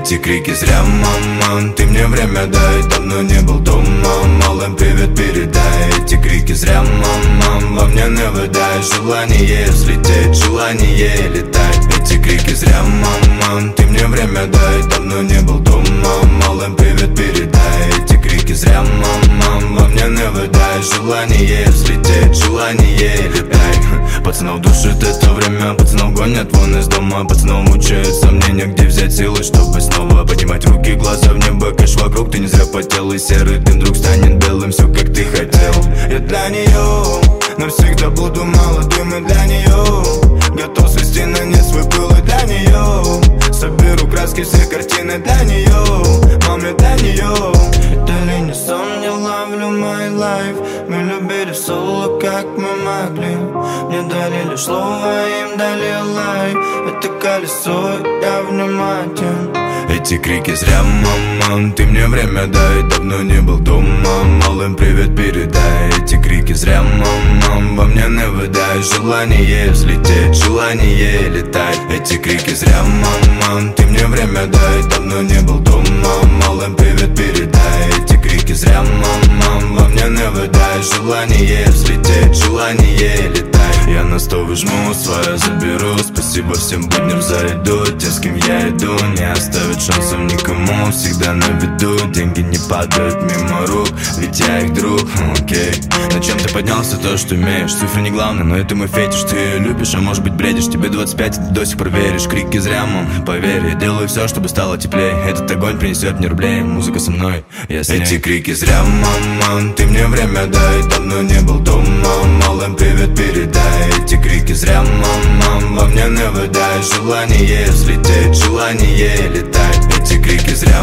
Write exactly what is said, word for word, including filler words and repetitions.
Эти крики зря, мама, ты мне время дай. Давно не был дома, малым привет передай. Эти крики зря, мама, во мне не выдай. Желание взлететь, желание летать. Эти крики зря, мама, ты мне время дай. Давно не был дома, малым привет передай. Эти крики зря, мама, во мне не выдай. Желание взлететь, желание летать. Пацанов душит это время, пацанов гонят вон из дома. Пацанов мучают сомнения, где взять силы, чтобы снова поднимать руки, глаза в небо. Кэш вокруг, ты не зря потел, и серый дым вдруг станет белым. Все как ты хотел. Я для нее навсегда буду молодым, и для нее готов свести на нет свой пыл. И для нее соберу краски, все картины для нее. Маме, для нее дали не сон, не ловлю my life. Мы любили в соло, как мы могли. Мне дали лишь слово, им дали лайк. Это колесо, я внимателен. Эти крики зря, мама, ты мне время дай. Давно не был дома, малым привет передай. Эти крики зря, мама, во мне не выдай. Желание взлететь, желание летать. Эти крики зря, мама, ты мне время дай. Давно не был дома, малым привет передай. Эти крики зря, мама, во мне не выдай. Желание взлететь, желание летать. Я на сто выжму, свое заберу. Спасибо всем будням за еду. Те, с кем я иду, не оставить шансов никому. Всегда на виду, деньги не падают мимо рук. Ведь я их друг, окей. На чем ты поднялся, то, что имеешь. Цифры не главное, но это мой фетиш. Ты ее любишь, а может быть бредишь. Тебе двадцать пять, и ты до сих пор веришь. Крики зря, мам, поверь. Я делаю все, чтобы стало теплее. Этот огонь принесет мне рублей. Музыка со мной, я с ней. Эти крики зря, мама, ты мне время дай. Давно не был дома, малым привет передай. Эти крики зря, мама, во мне не выдай. Желание взлететь, желание летать. Эти крики зря,